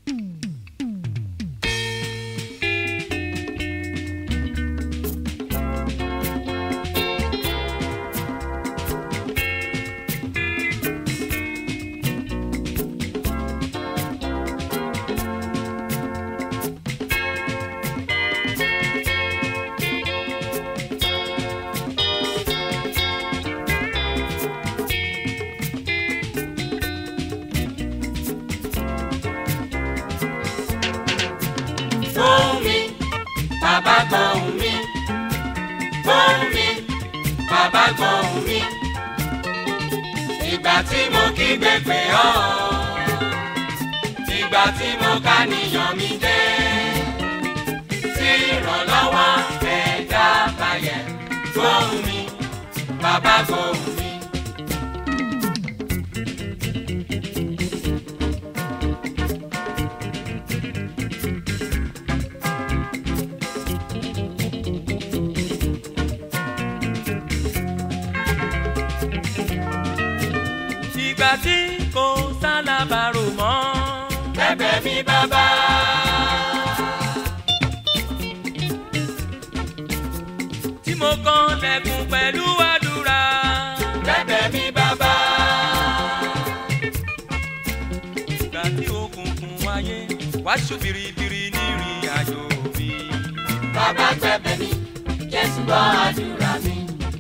Bàbá gbóhùn mi, gbóhùn mi, bàbá gbóhùn mi. Ìgbà tí mo kígbe pè ọ́, ìgbà tí mo kàníyàn mi dé, tí ìrànlọ́wọ́ ẹ̀dá báyẹ̀. Gbóhùn mi, bàbá gbóhùn mi. Ìgbà tí kò sálábàárò mọ́. Bẹ̀bẹ̀ mi bàbá. Tí mo kàn lẹ̀kùn pẹ̀lú àdúrà. Bẹ̀bẹ̀ mi bàbá. Ìgbà tí òkùnkùn ayé wá ṣú biribiri nírìn àjò mi. Bàbá bẹ̀bẹ̀ mi, Jésù gbọ́ àdúrà mi.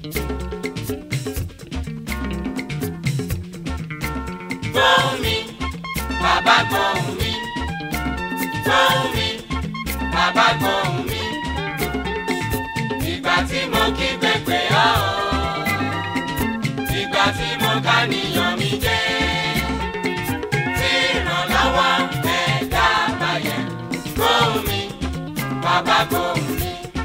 Gbóhùn mi, bàbá gbóhùn mi. Gbóhùn mi, bàbá gbóhùn mi. Ìgbà tí mo kígbe pè ọ́, ìgbà tí mo kàníyàn mi dé, tí ìrànlọ́wọ́ ẹ̀dá báyẹ̀. Gbóhùn mi, bàbá gbóhùn mi.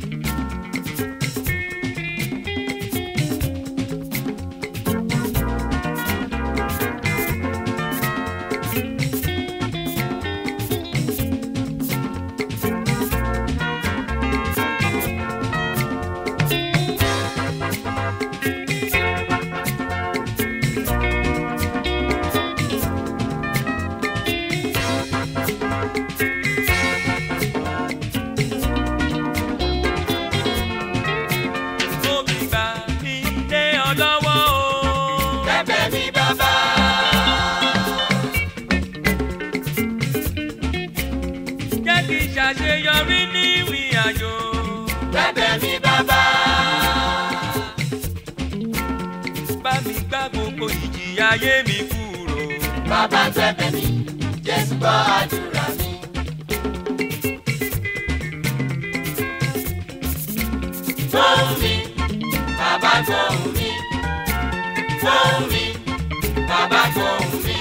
Ṣàṣeyọrí ní ìrìn àjò. Bẹ̀bẹ̀ mi bàbá. Bá mi gbá gbogbo ìjìyà ayé mi kúrò. Bàbá bẹ̀bẹ̀ mi, Jésù gbọ́ àdúrà mi. Gbóhùn mi, bàbá gbóhùn mi. Gbóhùn mi, bàbá gbóhùn mi.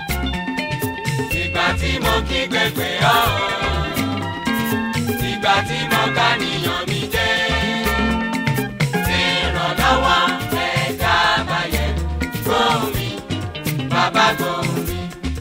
Ìgbà tí mo kígbe pè ọ́, ìgbà tí mo kàníyàn mi dé, tí ìrànlọ́wọ́ ẹ̀dá báyẹ̀. Gbóhùn mi, bàbá gbóhùn mi.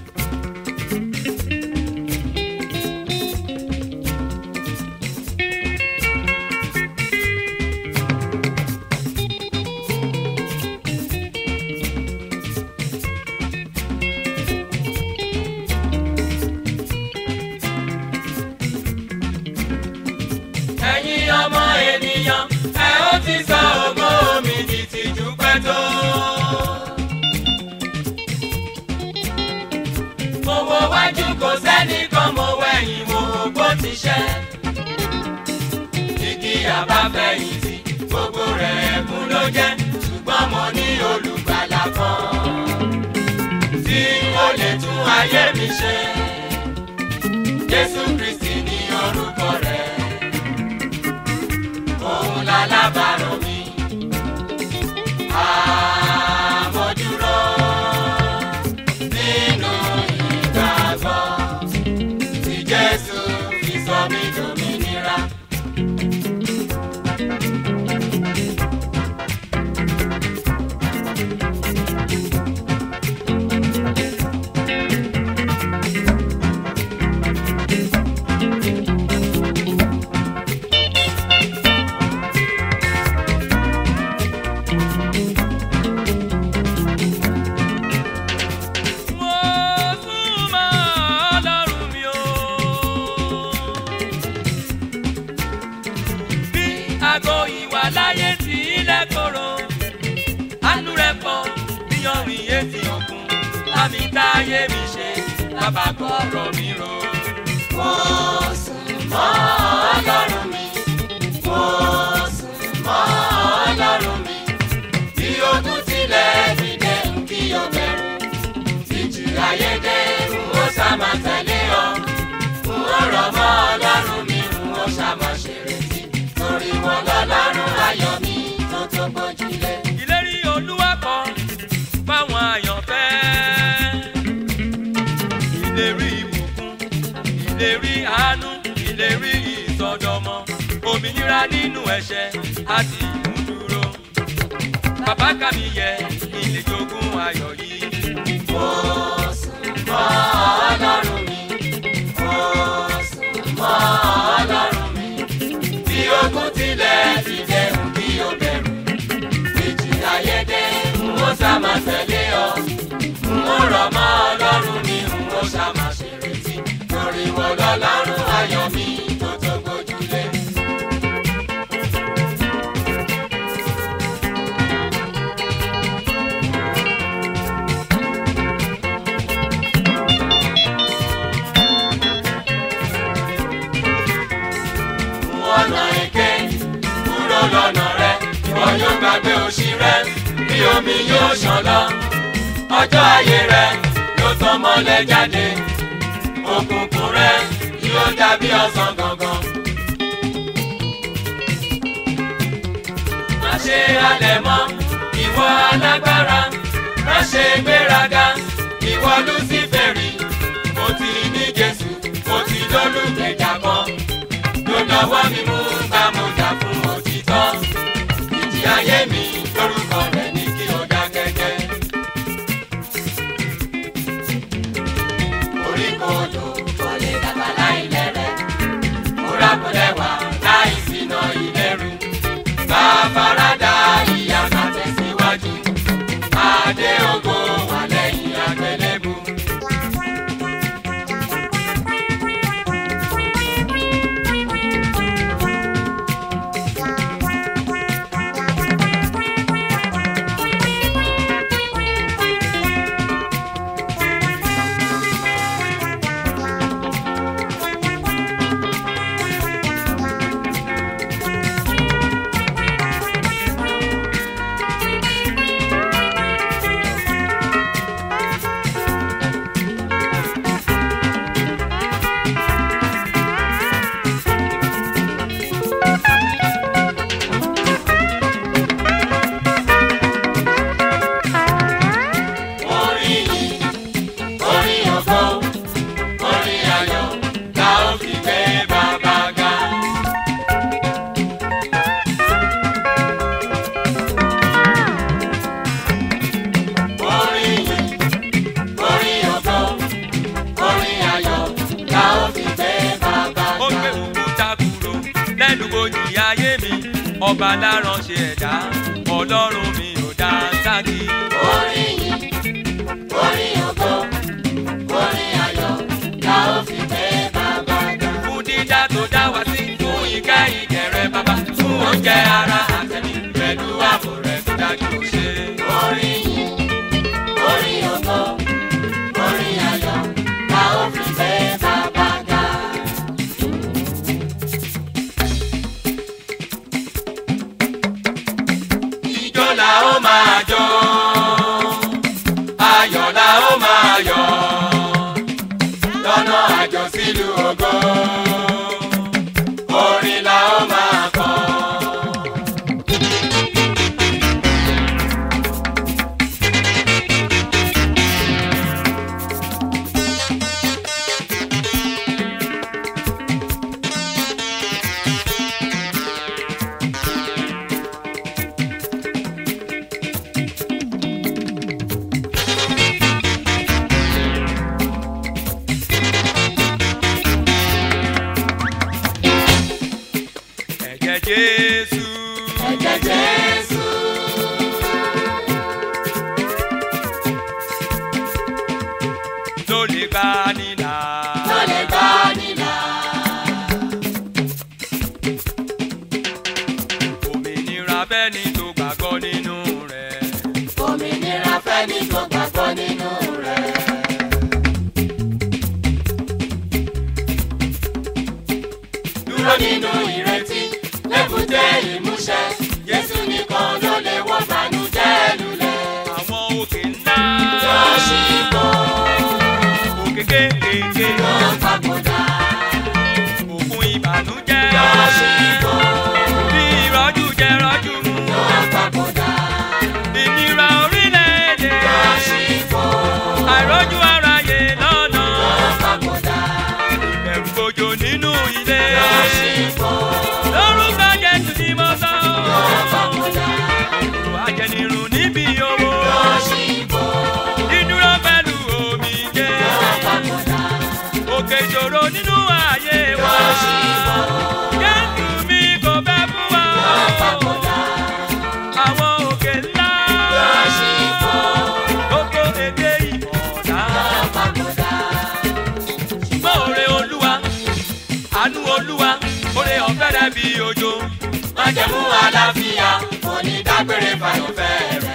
Ẹ̀yin ọmọ ènìyàn, ẹ ó ti sọ ògo mi di tìjú pẹ́ tó. Mo wo wájú kò sẹ́nìkan, mo wẹ̀yìn mo wò bó ti ṣẹ́. Igi àbáfẹ̀yìntì gbogbo rẹ̀ ẹ̀kún ló jẹ́, ṣùgbọ́n mo ní olùgbàlà kan tí ó lè tún ayé mi ṣe. Jésù Kristi ní orúkọ rẹ̀. Òun lálábàárò mi. Mo dúró nínú ìgbàgbọ́ tí Jésù fi sọ mí dòmìnira. ayé mi ṣe bàbá gbọ́rọ̀ mi rò. Mo sùn mọ́ Ọlọ́run mi, mo sùn mọ́ Ọlọ́run mi. Bí ogun tilẹ̀ dìde ń kí o bẹ̀rù, ìjì ayé dé ń ó sá máa tẹ̀lé ọ. N ó rọ̀ mọ́ Ọlọ́run mi, n ó sá máa ṣèrètí, torí wọn lọ́lọ́run ayọ̀ mi tó tó gbójúlé. Ìlérí Olúwa kan fáwọn àyànfẹ́. Ìlérí ìbùkún, ìlérí àánú, ìlérí ìsọdọmọ, òmìnira nínú ẹ̀ṣẹ̀ àti ìmúdúró. Bàbá ká mi yẹ ilé jogún ayọ̀ yìí. Mo sùn mọ́ Ọlọ́run mi, mo sùn mọ́ Ọlọ́run mi. Bí ogun tilẹ̀ dìde ń kí o bẹ̀rù, ìjì ayé dé ń ó sá máa tẹ̀lé ọ. N ó rọ̀ mọ́ Ọlọ́run mi, n ó sá máa ṣèrètí, torí wọn lọ́lọ́run ayọ̀ mi tó tó gbójúlé. Ọ̀nà èké kúrò lọ́nà rẹ, ìwọ yóò gbàgbé òṣì rẹ, bí omi yóò ṣàn lọ. Ọjọ́ ayé rẹ yóò tàn mọ́lẹ̀ jáde, òkùnkùn rẹ yóò dàbí ọ̀sán gangan. Má ṣe halẹ̀ mọ́, ìwọ alágbára, má ṣe gbéraga, ìwọ Lúsíférì. Mo ti ní Jésù, mo ti lólùgbèjà kan. Lọ́wọ́ mi mú bá mo jà fún òtítọ́. Ìjì ayé mi lórúkọ rẹ̀ ní kí o dá kẹ́kẹ́. Orí kò lò kò lè dàgbà láì lẹ́rẹ̀. Múra kò lẹ́wà láì sínà ìlẹ́rù. Bá faradà ìyà ká tẹ̀síwájú. Adé ògo wà lẹ́yìn àgbélébù. Ọba láránṣẹ́ ẹ̀dá, Ọlọ́run mi ò dá sákì. Orin yìí, orin ògo, orin ayọ̀, la ó fi gbé bàbá ga. Fún dídá tó dá wá sí, fún ìkẹ́ ìkẹrẹ bàbá, fún oúnjẹ ara àtẹ̀mí, pẹ̀lú ààbò rẹ̀ tó dájú ṣe. Orin yìí, orin ògo, orin ayọ̀, la ó fi gbé bàbá ga. Ijó la ó máa jó, ayọ̀ la ó máa yọ̀, lọ́nà àjò sílùú ògo, orin la ó máa kọ. dúró nínú ìrètí lébùté ìmúṣẹ Jésù nìkan ló lè wó bànújẹ́ lulẹ̀. Àwọn òkè ńlá yóò ṣí bò, òkè kéékèèké yóò papòdà, òkun ìbànújẹ́ yóò ṣí bò, bí ìrọ́jú jẹ rọ́jú mu yóò papòdà, ìnira orílẹ̀-èdè yóò ṣí bò, àìrọ́jú aráyé lọ́nà yóò papòdà, ìbẹ̀rù gbòjò nínú ilé yóò ṣí bò, lórúkọ Jésù ni mo sọ yóò papòdà, òrò ajẹnirun níbi owó yóò ṣí bò, dídúró pẹ̀lú omijé yóò papòdà, òkè ìṣòro nínú ayé wa yóò ṣí bò, Jésù mi kò fẹ́ fún wa yóò papòdà, àwọn òkè ńlá yóò ṣí bò, oko èdè ìmọ̀ọ́dá yóò papòdà, ṣùgbọ́n oore Olúwa àánú Olúwa oore ọ̀fẹ́ rẹ̀ bí òjò májẹ̀mú àlàáfíà kò ní dágbére fàyọ̀fẹ́ rẹ̀.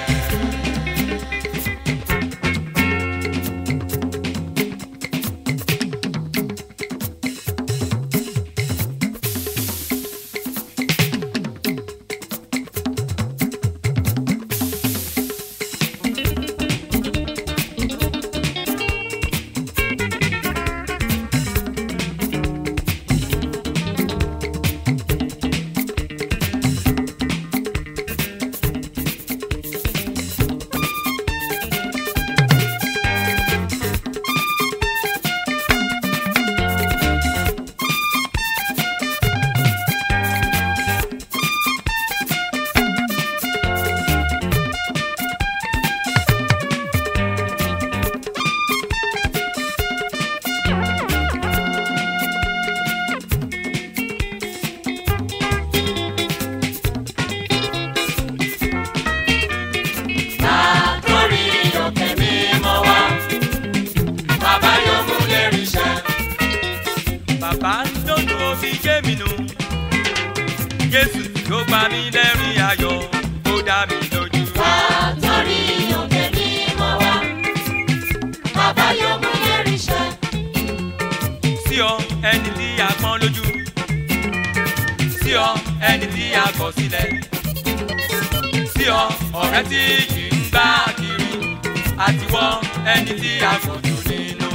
Bàbá ń dòdò omi jẹ́ mi nù. Jésù ló pa mí lẹ́rìn ayọ̀, ó dá mi lójú. Látọ̀rí òkè mímọ́ wá, bàbá yóò mú lérí ṣẹ. Sí ọ ẹni tí a pọ́n lójú, sí ọ ẹni tí a kọ̀ sílẹ̀, sí ọ ọ̀rẹ́ tí yìí ń gbá kiri, àtiwọ́ ẹni tí a fojú nínú.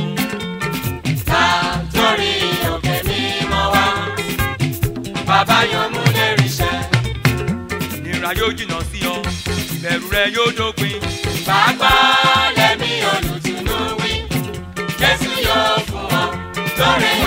Látọ̀rí òkè mímọ́ wá, bàbá yóò mú lérí ṣẹ. Ìnira yóò jìnnà sí ọ, ìbẹ̀rù rẹ yóò dópin. Gbàgbọ́ lẹ́mí olùtùnú wí, Jésù yóò fún ọ lóore